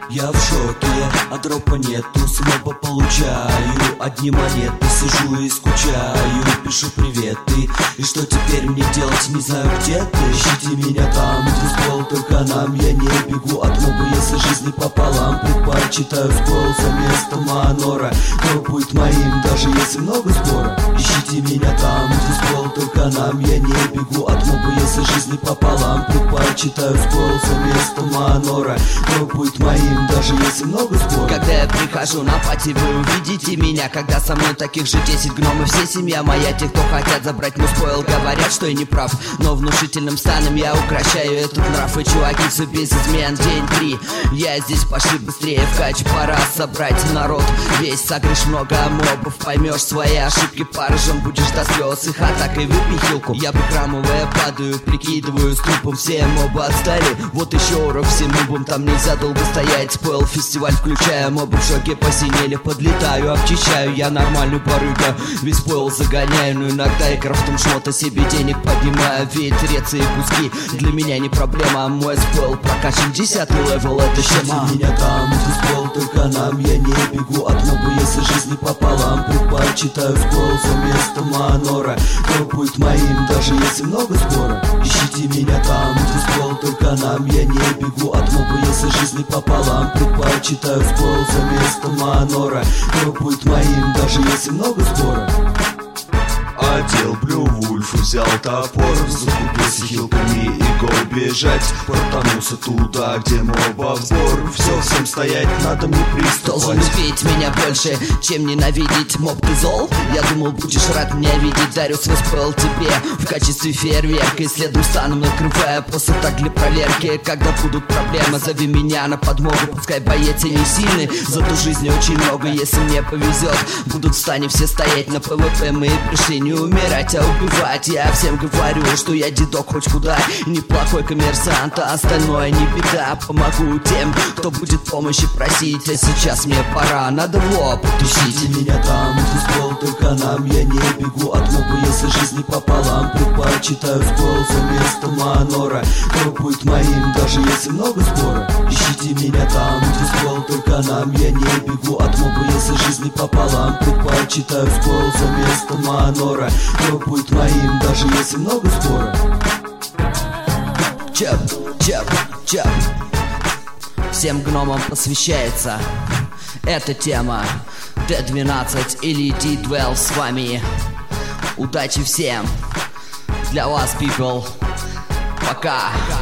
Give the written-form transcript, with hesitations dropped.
Я в шоке, а дропа нету, с моба получаю одни монеты, сижу и скучаю, пишу приветы. И что теперь мне делать, не знаю, где ты. Ищите меня там, где спол только нам. Я не бегу от моба, если жизни пополам. Предпочитаю спол за место манора. Кто будет моим, даже если много спора. Ищите меня там, где спол только нам. Я не бегу от моба, если жизни пополам. Предпочитаю спол за место манора. Кто будет моим, даже если много спора. Когда я прихожу на пати, вы увидите меня. Когда со мной таких же 10 гномов, все семья моя. Те, кто хотят забрать мой спойл, говорят, что я не прав. Но внушительным станом я укращаю этот нрав. И чуваки, все без измен, день 3. Я здесь, пошли быстрее в кач. Пора собрать народ весь. Согришь много мобов, поймешь свои ошибки. Поражен будешь до слез, их атакой выпей хилку. Я прихрамывая падаю, прикидываю с трупом. Все мобы отстали, вот еще урок всем мобам. Там нельзя долго стоять, спойл фестиваль включая. Мобы в шоке посинели, подлетаю, обчищаю. Я нормальный барыга, весь спойл загоняю. Но иногда и крафтом шмота себе денег поднимаю. Ведь рецы и куски для меня не проблема. Мой спойл прокачан 10-й левел, это тема. Меня там, где спол только нам. Я не бегу от моба, если жизни пополам. Предпочитаю спол за место манора. Кто будет моим, даже если много спора. Ищите меня там, где спол только нам. Я не бегу от моба, если жизни пополам. Предпочитаю спол за место манора. Кто будет моим, даже если много спора. Одел Блю Вульф, взял топор, закупился хилками и го бежать. Протанулся туда, где моба сбор. Все, всем стоять, надо мне приступать. Должен любить меня больше, чем ненавидеть. Моб, ты зол? Я думал, будешь рад меня видеть. Дарю свой спойл тебе в качестве фейерверка. Исследую станом, накрывая просто так для проверки. Когда будут проблемы, зови меня на подмогу. Пускай боец и не сильный, зато жизни очень много. Если мне повезет, будут в стане все стоять. На ПВП мы пришли не умирать, а убивать. Я всем говорю, что я дедок хоть куда. Неплохой коммерсант, а остальное не беда. Помогу тем, кто будет помощи просить. А сейчас мне пора, надо в лоб тусить. Ищите меня там, где спол только нам. Я не бегу от моба, если жизни пополам. Предпочитаю спол за место манора. Кто будет моим, даже если много спора. Ищите меня там, где спол только нам. Я не бегу от моба, если жизни пополам. Предпочитаю спол за место манора. Кто будет моим, даже если много спора. Чап, чап, чап. Всем гномам посвящается эта тема. Т-12 или Т-12 с вами. Удачи всем. Для вас, people. Пока.